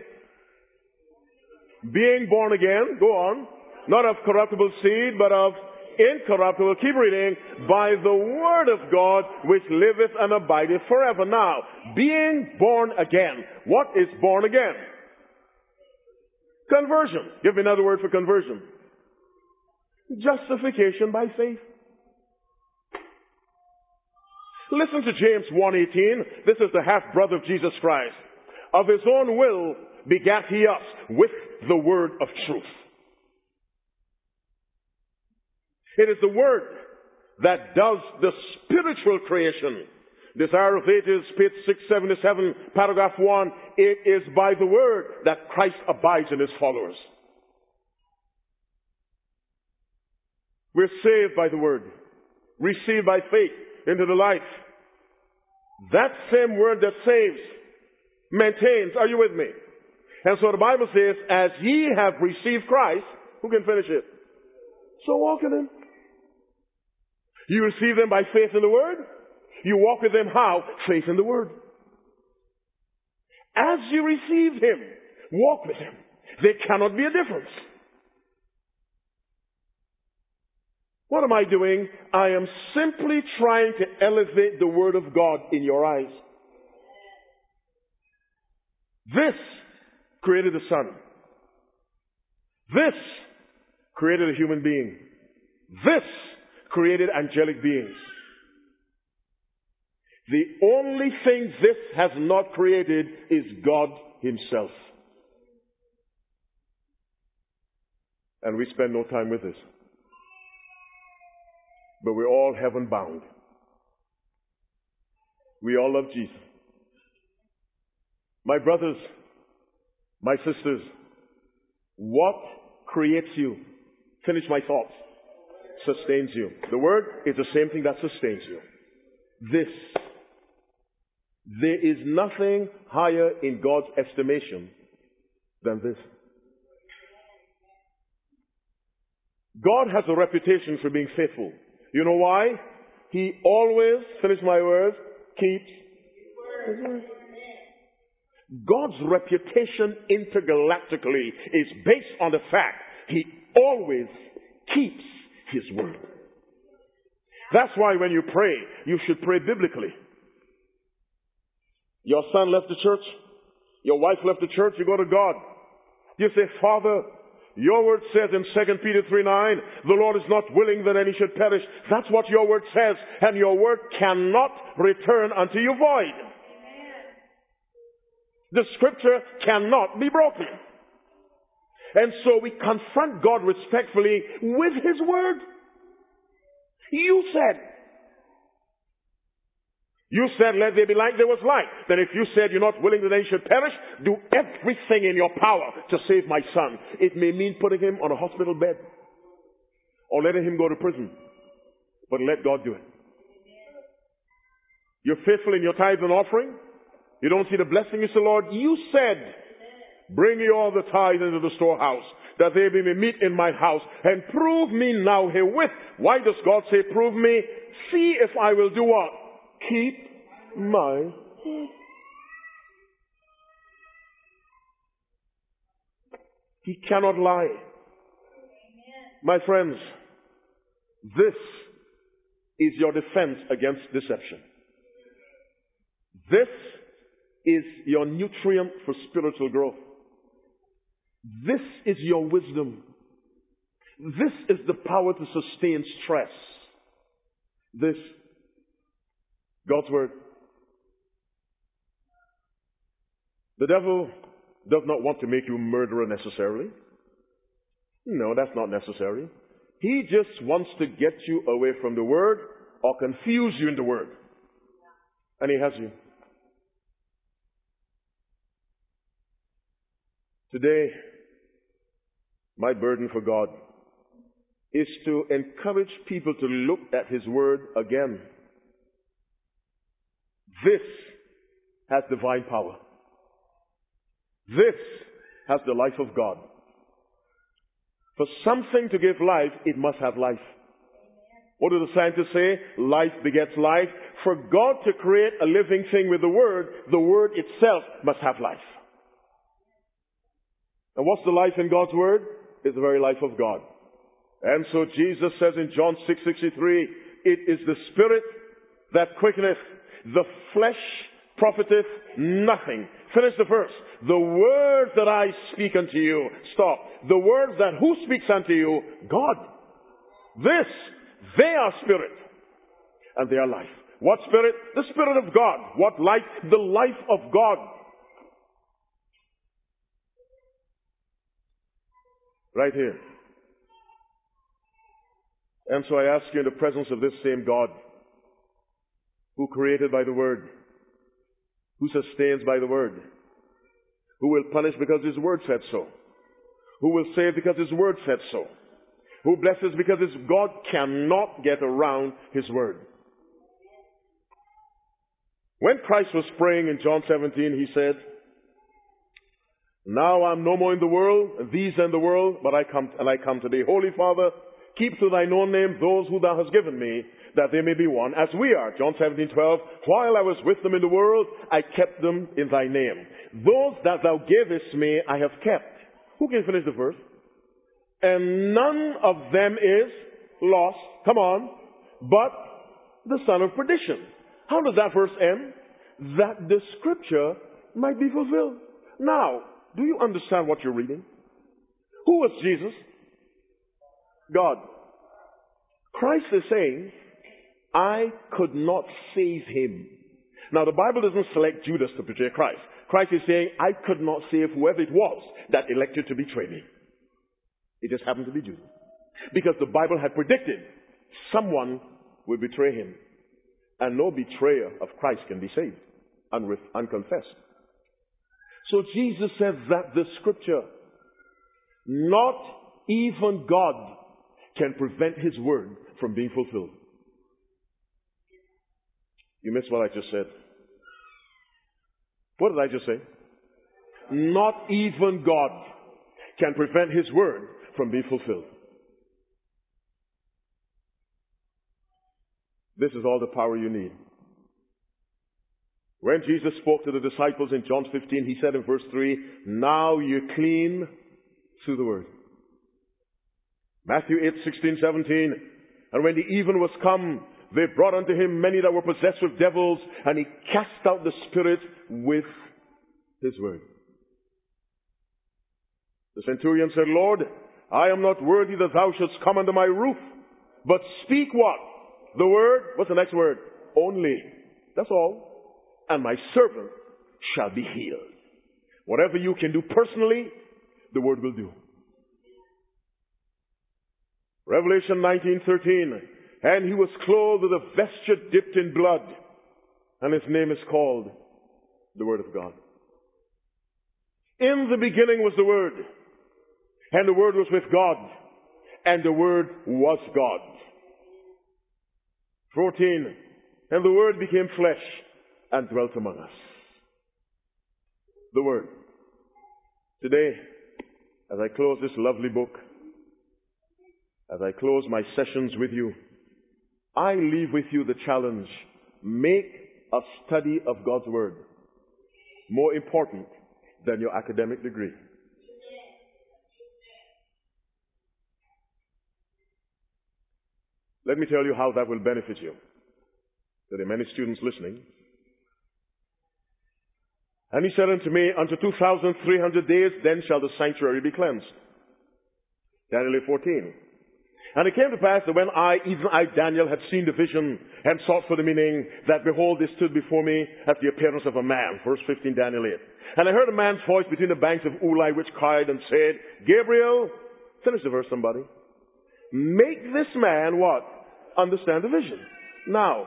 Being born again, go on, not of corruptible seed, but of incorruptible, keep reading, by the word of God, which liveth and abideth forever. Now, being born again. What is born again? Conversion. Give me another word for conversion. Justification by faith. Listen to James one eighteen. This is the half-brother of Jesus Christ. Of his own will begat he us with the word of truth. It is the word that does the spiritual creation. Desire of Ages, page six seventy-seven, paragraph one. It is by the word that Christ abides in his followers. We're saved by the word, received by faith into the life. That same word that saves, maintains. Are you with me? And so the Bible says, as ye have received Christ, who can finish it? So walk in him. You receive them by faith in the word. You walk with them how? Faith in the word. As you receive him, walk with him. There cannot be a difference. What am I doing? I am simply trying to elevate the word of God in your eyes. This created the sun. This created a human being. This created angelic beings. The only thing this has not created is God himself. And we spend no time with this. But we're all heaven bound. We all love Jesus. My brothers, my sisters, what creates you? Finish my thoughts. Sustains you. The word is the same thing that sustains you. This. There is nothing higher in God's estimation than this. God has a reputation for being faithful. You know why? He always, finish my words, keeps his word. God's reputation intergalactically is based on the fact he always keeps his word. That's why when you pray, you should pray biblically. Your son left the church. Your wife left the church. You go to God. You say, Father, your word says in Second Peter three nine, the Lord is not willing that any should perish. That's what your word says. And your word cannot return unto you void. Amen. The scripture cannot be broken. And so we confront God respectfully with his word. You said. You said, let there be light, there was light. Then if you said you're not willing that any should perish, do everything in your power to save my son. It may mean putting him on a hospital bed or letting him go to prison. But let God do it. You're faithful in your tithes and offering. You don't see the blessing. You say, Lord, you said, bring ye all the tithes into the storehouse, that there be meat in my house, and prove me now herewith. Why does God say, prove me? See if I will do what? Keep my word. He cannot lie. Amen. My friends, this is your defense against deception. This is your nutrient for spiritual growth. This is your wisdom. This is the power to sustain stress. This God's word. The devil does not want to make you a murderer necessarily. No, that's not necessary. He just wants to get you away from the word or confuse you in the word. And he has you. Today, my burden for God is to encourage people to look at His Word again. This has divine power. This has the life of God. For something to give life, it must have life. What do the scientists say? Life begets life. For God to create a living thing with the Word, the Word itself must have life. And what's the life in God's Word? It's the very life of God. And so Jesus says in John six sixty-three, it is the Spirit that quickeneth, the flesh profiteth nothing. Finish the verse. The words that I speak unto you, stop. The words that who speaks unto you? God. This, they are spirit. And they are life. What spirit? The Spirit of God. What life? The life of God. Right here. And so I ask you in the presence of this same God, who created by the Word, who sustains by the Word, who will punish because His Word said so, who will save because His Word said so, who blesses because His God cannot get around His Word. When Christ was praying in John seventeen, He said, now I'm no more in the world, these are in the world, but I come, and I come to Thee. Holy Father, keep to Thine own name those who Thou hast given me, that they may be one, as we are. John seventeen twelve. While I was with them in the world, I kept them in Thy name. Those that Thou gavest me, I have kept. Who can finish the verse? And none of them is lost. Come on. But the son of perdition. How does that verse end? That the scripture might be fulfilled. Now, do you understand what you're reading? Who was Jesus? God. Christ is saying, I could not save him. Now, the Bible doesn't select Judas to betray Christ. Christ is saying, I could not save whoever it was that elected to betray me. It just happened to be Judas. Because the Bible had predicted someone would betray him. And no betrayer of Christ can be saved unconfessed. So Jesus said that the scripture, not even God can prevent His word from being fulfilled. You missed what I just said. What did I just say? Not even God can prevent His word from being fulfilled. This is all the power you need. When Jesus spoke to the disciples in John fifteen, He said in verse three, now you're clean through the word. Matthew eight sixteen seventeen, and when the even was come, they brought unto Him many that were possessed with devils, and He cast out the spirit with His word. The centurion said, Lord, I am not worthy that Thou shouldst come under my roof, but speak what? The word? What's the next word? Only. That's all. And my servant shall be healed. Whatever you can do personally, the word will do. Revelation nineteen thirteen. And He was clothed with a vesture dipped in blood, and His name is called the Word of God. In the beginning was the Word, and the Word was with God, and the Word was God. fourteen. And the Word became flesh and dwelt among us. The Word. Today, as I close this lovely book, as I close my sessions with you, I leave with you the challenge. Make a study of God's Word more important than your academic degree. Let me tell you how that will benefit you. There are many students listening. And He said unto me, unto two thousand three hundred days, then shall the sanctuary be cleansed. Daniel eight fourteen. And it came to pass that when I, even I, Daniel, had seen the vision and sought for the meaning, that behold, there stood before me as the appearance of a man. Verse fifteen, Daniel eight. And I heard a man's voice between the banks of Ulai, which cried and said, Gabriel, finish the verse, somebody. Make this man what? Understand the vision. Now,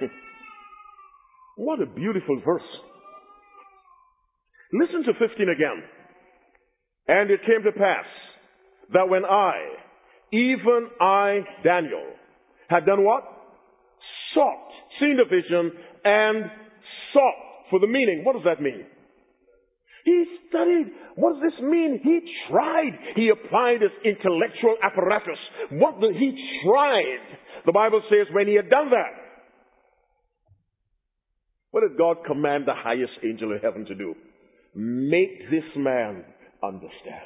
what a beautiful verse. Listen to fifteen again. And it came to pass that when I, even I, Daniel, had done what? Sought, seen the vision, and sought for the meaning. What does that mean? He studied. What does this mean? He tried. He applied his intellectual apparatus. What did he tried? The Bible says when he had done that, what did God command the highest angel in heaven to do? Make this man understand.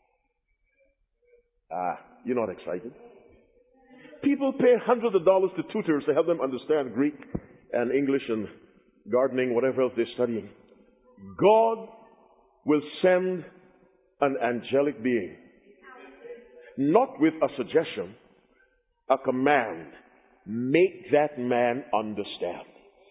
Ah, you're not excited? People pay hundreds of dollars to tutors to help them understand Greek and English and gardening, whatever else they're studying. God will send an angelic being, not with a suggestion, a command. Make that man understand.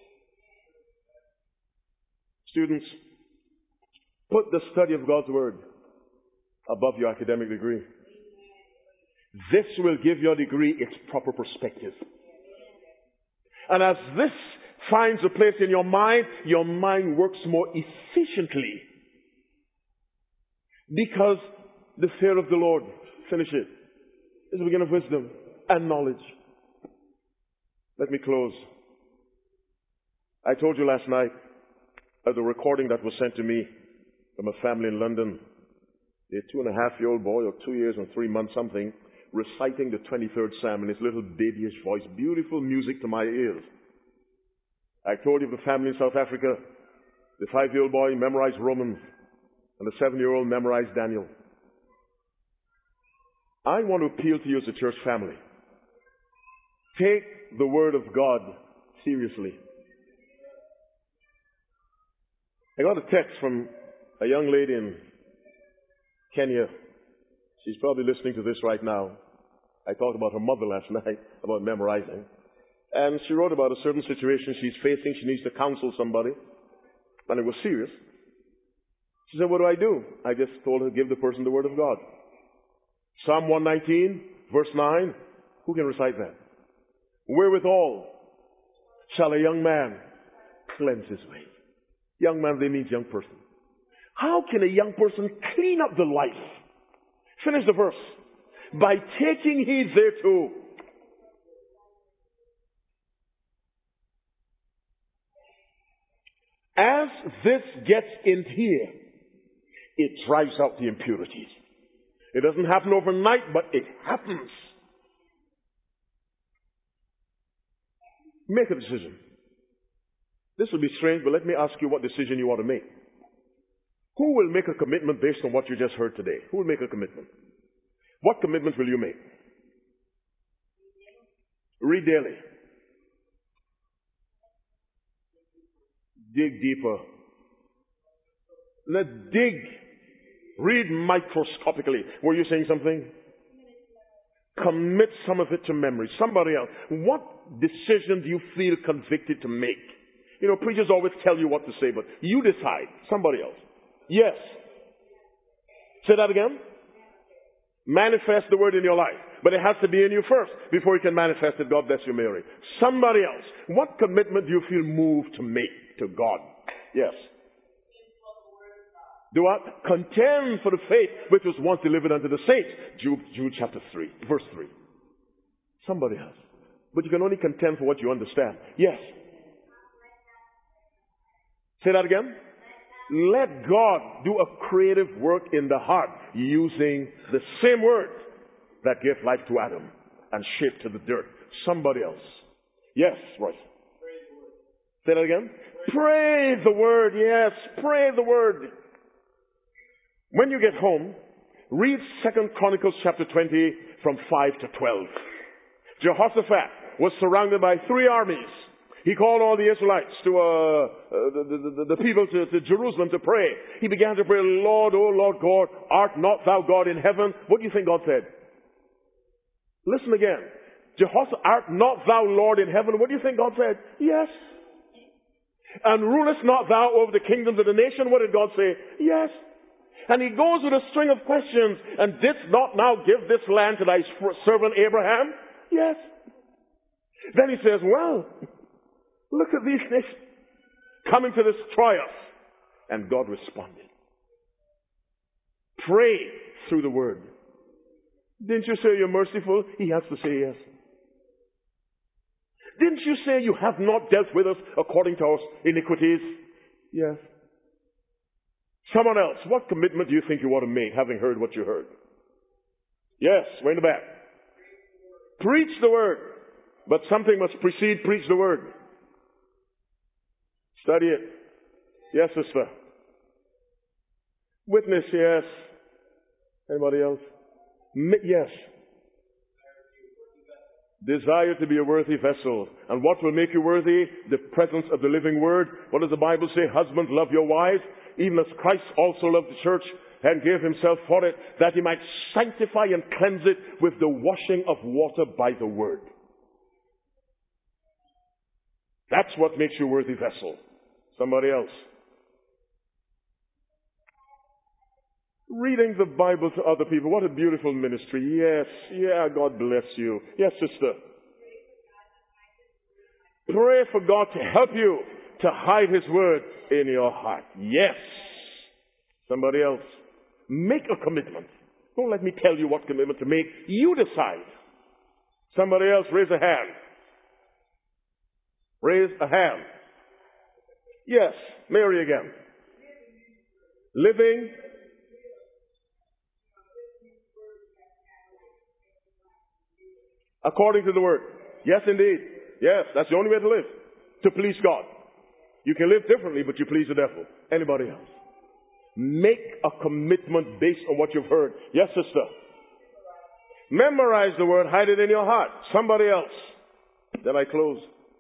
Students, put the study of God's Word above your academic degree. This will give your degree its proper perspective. And as this finds a place in your mind, your mind works more efficiently. Because the fear of the Lord, finish it, is the beginning of wisdom and knowledge. Let me close. I told you last night of the recording that was sent to me from a family in London. A two and a half year old boy of two years and three months something, reciting the twenty-third Psalm in his little babyish voice. Beautiful music to my ears. I told you of the family in South Africa. The five-year-old boy memorized Romans, and the seven-year-old memorized Daniel. I want to appeal to you as a church family. Take the Word of God seriously. I got a text from a young lady in Kenya. She's probably listening to this right now. I talked about her mother last night, about memorizing. And she wrote about a certain situation she's facing. She needs to counsel somebody. And it was serious. She said, what do I do? I just told her, give the person the Word of God. Psalm one nineteen, verse nine. Who can recite that? Wherewithal shall a young man cleanse his way. Young man, they means young person. How can a young person clean up the life? Finish the verse. By taking heed thereto. As this gets in here, it drives out the impurities. It doesn't happen overnight, but it happens. Make a decision. This will be strange, but let me ask you what decision you ought to make. Who will make a commitment based on what you just heard today? Who will make a commitment? What commitment will you make? Read daily. Dig deeper. Let's dig. Read microscopically. Were you saying something? Commit some of it to memory. Somebody else. What decision do you feel convicted to make? You know, preachers always tell you what to say, but you decide. Somebody else. Yes. Say that again. Manifest the Word in your life. But it has to be in you first before you can manifest it. God bless you, Mary. Somebody else. What commitment do you feel moved to make to God? Yes. Do what? Contend for the faith which was once delivered unto the saints. Jude, Jude chapter three, verse three. Somebody else. But you can only contend for what you understand. Yes. Say that again. Let God do a creative work in the heart using the same word that gave life to Adam and shaped to the dirt. Somebody else. Yes, Royce. Say that again. Pray the word. Yes, pray the word. When you get home, read Second Chronicles chapter twenty from five to twelve. Jehoshaphat was surrounded by three armies. He called all the Israelites to, uh, uh the, the, the people to, to Jerusalem to pray. He began to pray, Lord, O Lord God, art not thou God in heaven? What do you think God said? Listen again. Jehoshaphat, art not thou Lord in heaven? What do you think God said? Yes. And rulest not thou over the kingdoms of the nation? What did God say? Yes. And he goes with a string of questions. And didst not now give this land to thy servant Abraham? Yes. Then he says, well, look at these nations coming to destroy us. And God responded. Pray through the word. Didn't you say you're merciful? He has to say yes. Didn't you say you have not dealt with us according to our iniquities? Yes. Someone else, what commitment do you think you ought to make, having heard what you heard? Yes, way in the back. Preach the word. But something must precede preach the word. Study it. Yes, sister. Witness, yes. Anybody else? Ma- yes. Desire to be a worthy vessel. And what will make you worthy? The presence of the living word. What does the Bible say? Husbands, love your wives, even as Christ also loved the church and gave himself for it, that he might sanctify and cleanse it with the washing of water by the word. That's what makes you a worthy vessel. Somebody else. Reading the Bible to other people. What a beautiful ministry. Yes. Yeah, God bless you. Yes, sister. Pray for God to help you to hide his word in your heart. Yes. Somebody else. Make a commitment. Don't let me tell you what commitment to make. You decide. Somebody else, raise a hand. Raise a hand. Yes. Mary again. Living. According to the word. Yes, indeed. Yes, that's the only way to live. To please God. You can live differently, but you please the devil. Anybody else? Make a commitment based on what you've heard. Yes, sister. Memorize the word. Hide it in your heart. Somebody else. Then I close.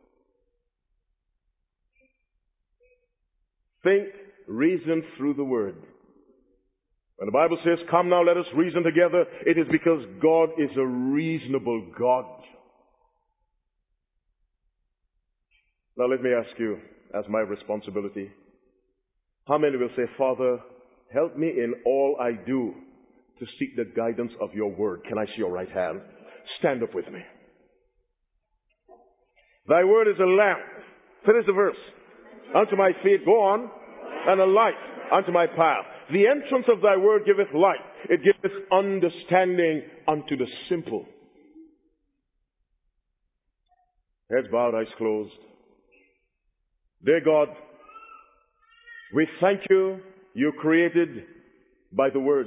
Think, reason through the word. When the Bible says, come now, let us reason together, it is because God is a reasonable God. Now let me ask you, as my responsibility, how many will say, Father, help me in all I do to seek the guidance of your word? Can I see your right hand? Stand up with me. Thy word is a lamp. Finish the verse. Unto my feet, go on, and a light unto my path. The entrance of thy word giveth light. It giveth understanding unto the simple. Heads bowed, eyes closed. Dear God, we thank you, you created by the word.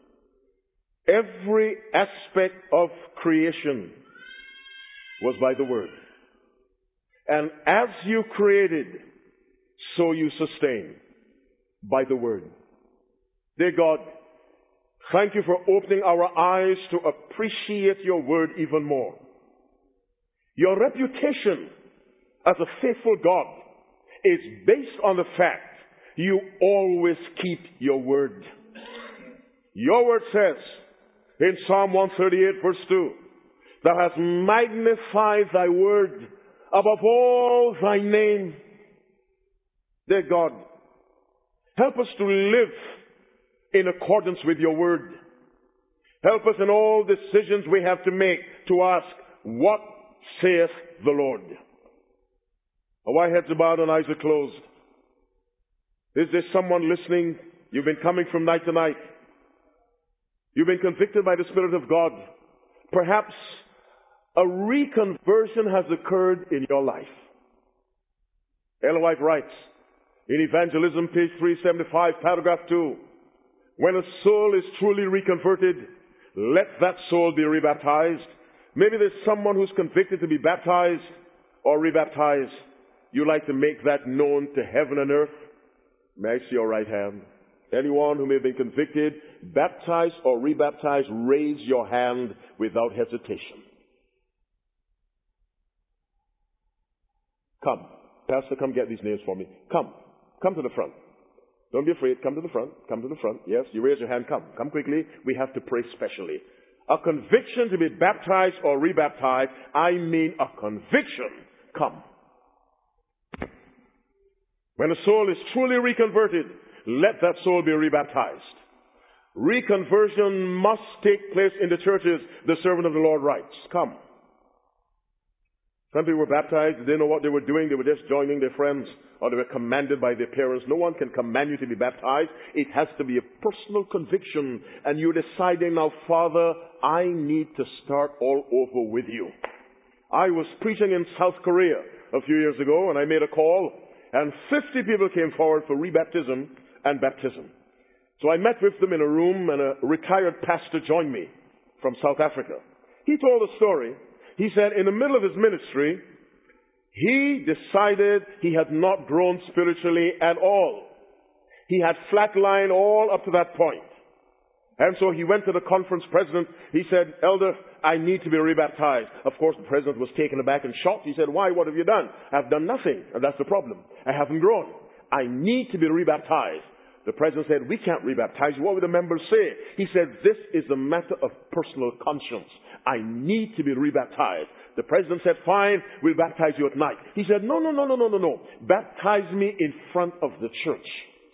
Every aspect of creation was by the word. And as you created, so you sustain by the word. Dear God, thank you for opening our eyes to appreciate your word even more. Your reputation as a faithful God is based on the fact you always keep your word. Your word says in Psalm one thirty-eight verse two, thou hast magnified thy word above all thy name. Dear God, help us to live in accordance with your word. Help us in all decisions we have to make to ask, what saith the Lord? Our heads are bowed and eyes are closed. Is there someone listening? You've been coming from night to night. You've been convicted by the Spirit of God. Perhaps a reconversion has occurred in your life. Ellen White writes in Evangelism, page three seventy-five, paragraph two, when a soul is truly reconverted, let that soul be rebaptized. Maybe there's someone who's convicted to be baptized or rebaptized. You'd like to make that known to heaven and earth? May I see your right hand? Anyone who may have been convicted, baptized or rebaptized, raise your hand without hesitation. Come. Pastor, come get these names for me. Come. Come to the front. Don't be afraid. Come to the front. Come to the front. Yes, you raise your hand. Come. Come quickly. We have to pray specially. A conviction to be baptized or rebaptized, I mean a conviction. Come. When a soul is truly reconverted, let that soul be rebaptized. Reconversion must take place in the churches, the servant of the Lord writes. Come. Some people were baptized, they didn't know what they were doing, they were just joining their friends, or they were commanded by their parents. No one can command you to be baptized. It has to be a personal conviction, and you're deciding now, Father, I need to start all over with you. I was preaching in South Korea a few years ago, and I made a call, and fifty people came forward for rebaptism and baptism. So I met with them in a room, and a retired pastor joined me from South Africa. He told a story. He said in the middle of his ministry, he decided he had not grown spiritually at all. He had flatlined all up to that point. And so he went to the conference president. He said, Elder, I need to be rebaptized. Of course, the president was taken aback and shocked. He said, why? What have you done? I've done nothing. And that's the problem. I haven't grown. I need to be rebaptized. The president said, we can't rebaptize you. What would the members say? He said, this is a matter of personal conscience. I need to be rebaptized. The president said, fine, we'll baptize you at night. He said, no, no, no, no, no, no, no. Baptize me in front of the church.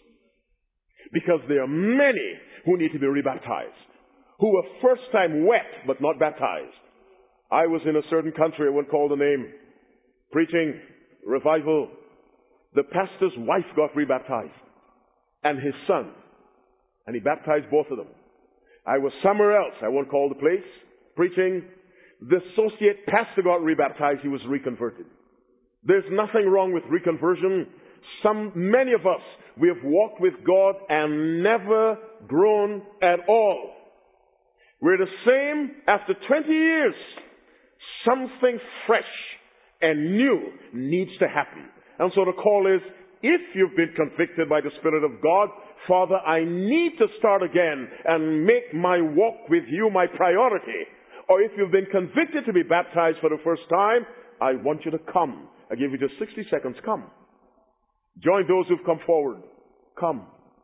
Because there are many who need to be rebaptized, who were first time wet but not baptized. I was in a certain country, I won't call the name, preaching revival. The pastor's wife got rebaptized, and his son, and he baptized both of them. I was somewhere else, I won't call the place, preaching. The associate pastor got rebaptized, he was reconverted. There's nothing wrong with reconversion. Some, many of us, we have walked with God and never grown at all. We're the same after twenty years. Something fresh and new needs to happen. And so the call is, if you've been convicted by the Spirit of God, Father, I need to start again and make my walk with you my priority. Or if you've been convicted to be baptized for the first time, I want you to come. I give you just sixty seconds. Come. Join those who've come forward. Come.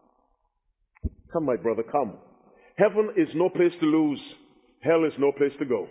Come, my brother, come. Heaven is no place to lose. Hell is no place to go.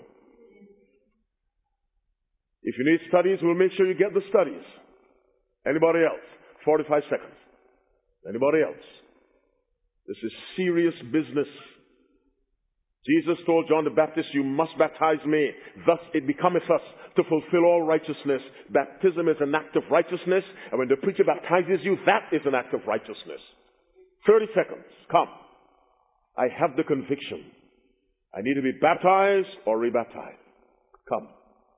If you need studies, we'll make sure you get the studies. Anybody else? forty-five seconds. Anybody else? This is serious business. Jesus told John the Baptist, you must baptize me. Thus it becometh us to fulfill all righteousness. Baptism is an act of righteousness. And when the preacher baptizes you, that is an act of righteousness. thirty seconds. Come. I have the conviction. I need to be baptized or rebaptized. Come.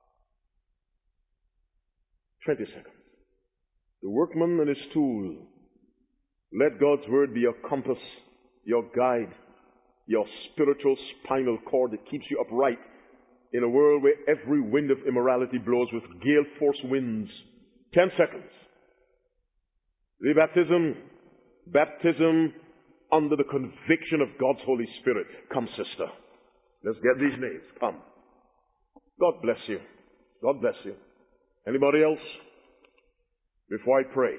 twenty seconds. The workman and his tool. Let God's word be your compass, your guide, your spiritual spinal cord that keeps you upright in a world where every wind of immorality blows with gale force winds. Ten seconds. Rebaptism, baptism under the conviction of God's Holy Spirit. Come, sister. Let's get these names. Come. God bless you. God bless you. Anybody else? Before I pray.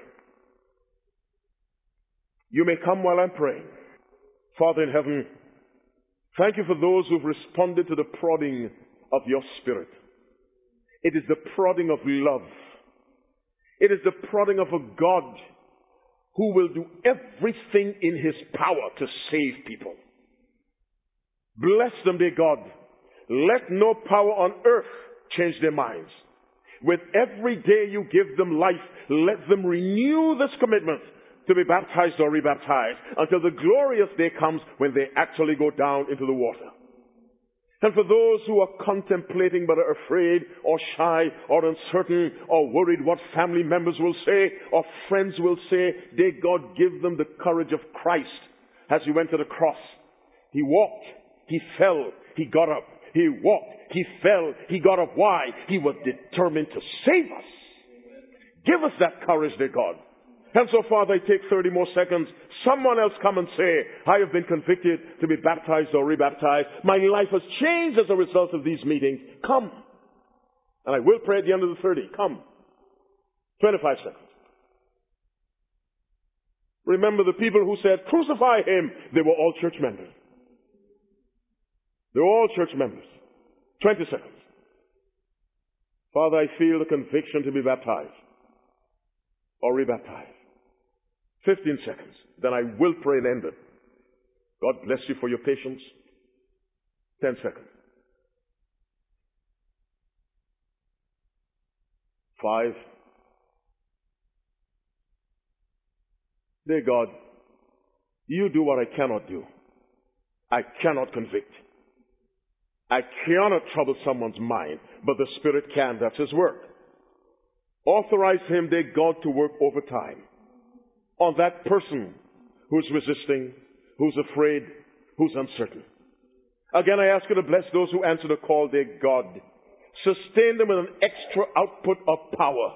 You may come while I'm praying. Father in heaven, thank you for those who've responded to the prodding of your Spirit. It is the prodding of love. It is the prodding of a God who will do everything in his power to save people. Bless them, dear God. Let no power on earth change their minds. With every day you give them life, let them renew this commitment to be baptized or rebaptized until the glorious day comes when they actually go down into the water. And for those who are contemplating but are afraid or shy or uncertain or worried what family members will say or friends will say, dear God, give them the courage of Christ as he went to the cross. He walked, he fell, he got up. He walked, he fell, he got up. Why? He was determined to save us. Give us that courage, dear God. And so, Father, I take thirty more seconds. Someone else come and say, I have been convicted to be baptized or rebaptized. My life has changed as a result of these meetings. Come. And I will pray at the end of the thirty. Come. twenty-five seconds. Remember the people who said, crucify him. They were all church members. They were all church members. twenty seconds. Father, I feel the conviction to be baptized or rebaptized. fifteen seconds. Then I will pray and end it. God bless you for your patience. ten seconds. five. Dear God, you do what I cannot do. I cannot convict. I cannot trouble someone's mind, but the Spirit can. That's His work. Authorize Him, dear God, to work overtime on that person who's resisting, who's afraid, who's uncertain. Again, I ask you to bless those who answer the call, dear God. Sustain them with an extra output of power,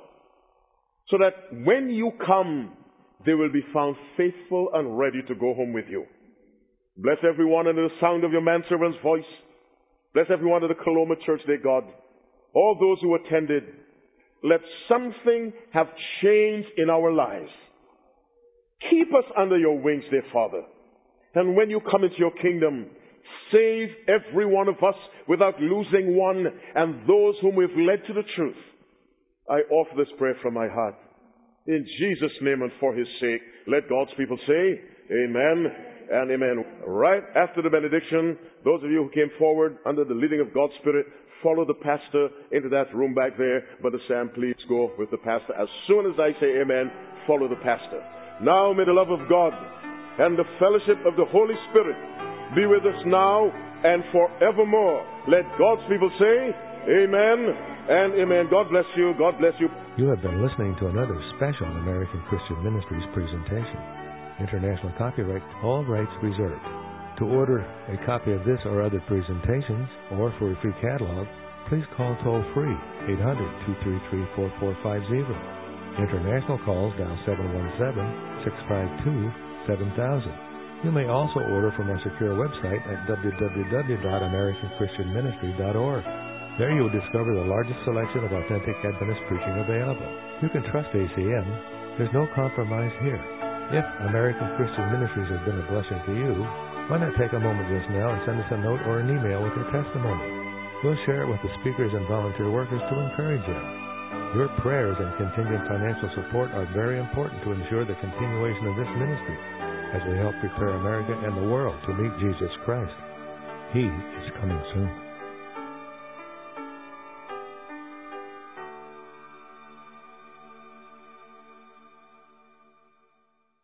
so that when you come, they will be found faithful and ready to go home with you. Bless everyone under the sound of your manservant's voice. Bless everyone at the Coloma Church, dear God. All those who attended, let something have changed in our lives. Keep us under your wings, dear Father. And when you come into your kingdom, save every one of us without losing one, and those whom we've led to the truth. I offer this prayer from my heart. In Jesus' name and for His sake, let God's people say, Amen and amen. Right after the benediction, those of you who came forward under the leading of God's Spirit, follow the pastor into that room back there. Brother Sam, please go with the pastor. As soon as I say amen, follow the pastor. Now may the love of God and the fellowship of the Holy Spirit be with us now and forevermore. Let God's people say amen and amen. God bless you. God bless you. You have been listening to another special American Christian Ministries presentation. International copyright, all rights reserved. To order a copy of this or other presentations, or for a free catalog, please call toll-free eight hundred, two three three, four four five zero. International calls dial seven one seven, six five two, seven thousand. You may also order from our secure website at w w w dot american christian ministry dot org. There you will discover the largest selection of authentic Adventist preaching available. You can trust A C M. There's no compromise here. If American Christian Ministries has been a blessing to you, why not take a moment just now and send us a note or an email with your testimony? We'll share it with the speakers and volunteer workers to encourage you. Your prayers and contingent financial support are very important to ensure the continuation of this ministry as we help prepare America and the world to meet Jesus Christ. He is coming soon.